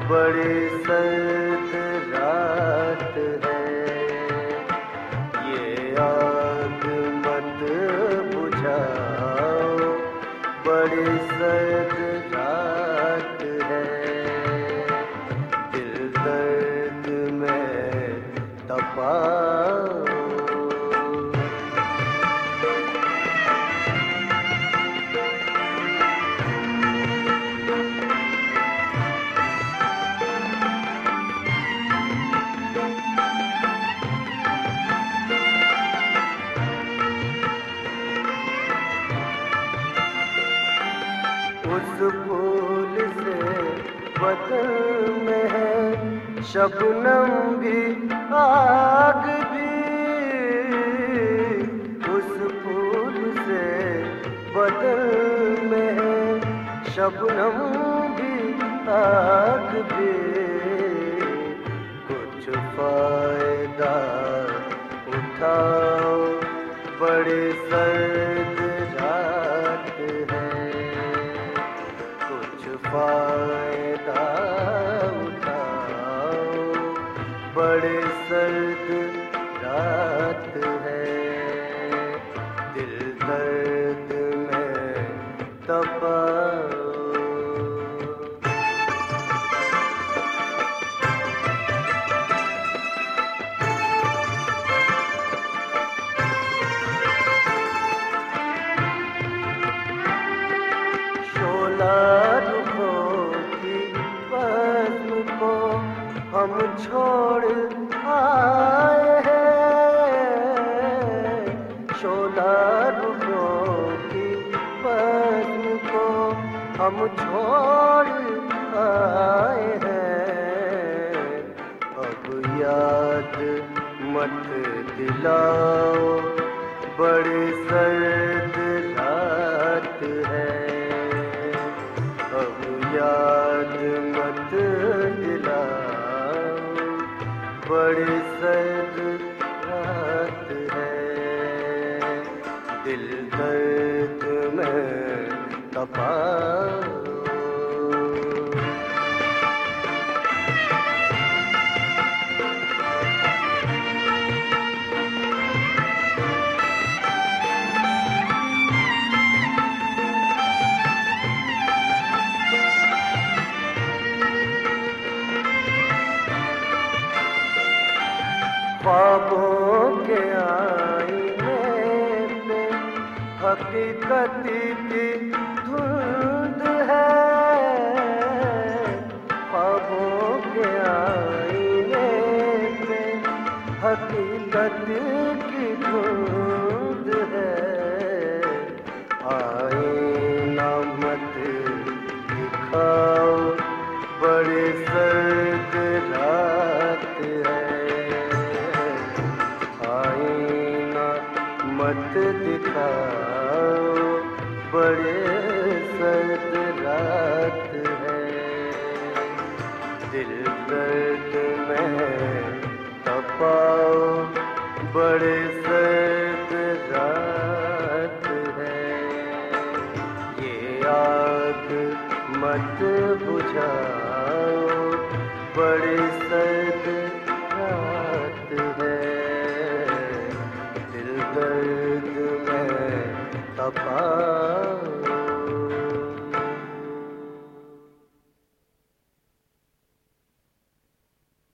बड़ी सर्द रात है, ये आग मत बुझाओ, बड़ी सर्द रात है, दिल दर्द में तपाओ। उस फूल से बदन में है शबनम भी आग भी, उस फूल से बदन में है शबनम भी आग भी, कुछ फायदा उठाओ, बड़ी सर्द रात है, फायदा उठाओ, बड़े सर्द रात है, दिल दर्द में तपाओ। हम छोड़ आए हैं, शोला रुखों की बन को हम छोड़ आए हैं, अब याद मत दिलाओ, बड़ी सर्द रात है, अब याद मत दिलाओ, बड़ी सर्द रात है, दिल दर्द में तपाओ। ख्वाबों के आईने में हकीकत की धुंध है, ख्वाबों के आईने में हकीकत की धुंध है, आईना मत दिखाओ, बड़ी सर्द रात है, मत दिखाओ, बड़े सर्द रात है, दिल दर्द में तपाओ, बड़े सर्द रात है, ये आग मत बुझाओ, बड़े सर्द रात है, दर्द में तपाओ।